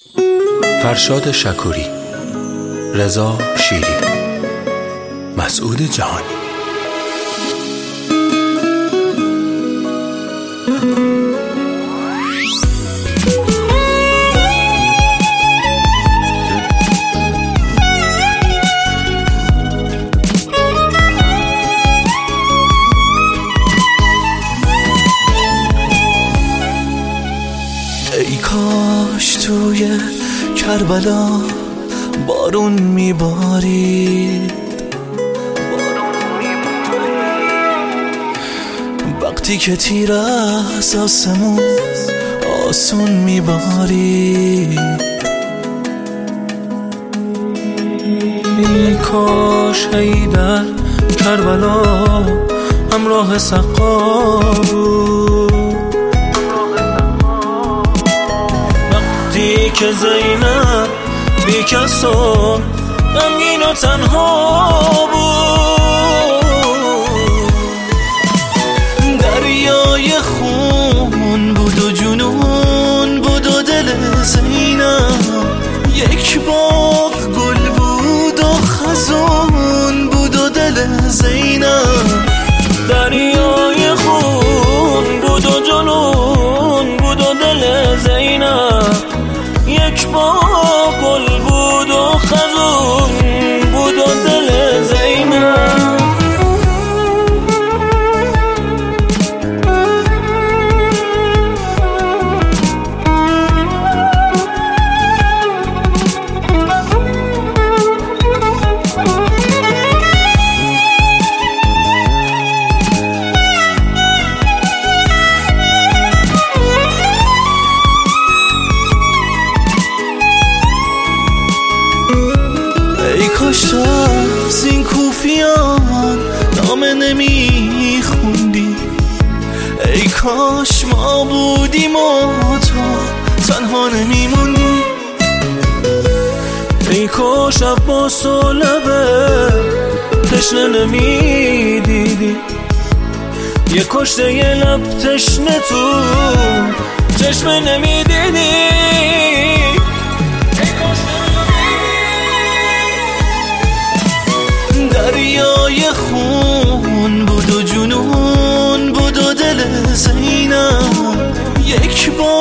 فرشاد شکوری، رضا شیری، مسعود جهانی. ای کاش توی کربلا بارون میبارید، وقتی که تیر از آسمون آسون میبارید. ای کاش حیدر کربلا همراه سقا بود، وقتی که زینب بی کس و غمگین و تنها بود. دریای خون بود و جنون بود و دل زینب یک باغ گل بود و خزون بود و دل زینب. دریای خون بود و جنون بود و دل زینب یک باغ گل بود و خزون بود و دل زینب. ای کاش تو از این کوفیان نامه نمیخوندی، ای کاش ما بودیم و تو تنها نمیموندی. ای کاش عباس و لبه تشنه نمیدیدی، یه کشته یه لب تشنه تو چشمه نمیدیدی. دریای خون بود و جنون بود و دل زینب یک بار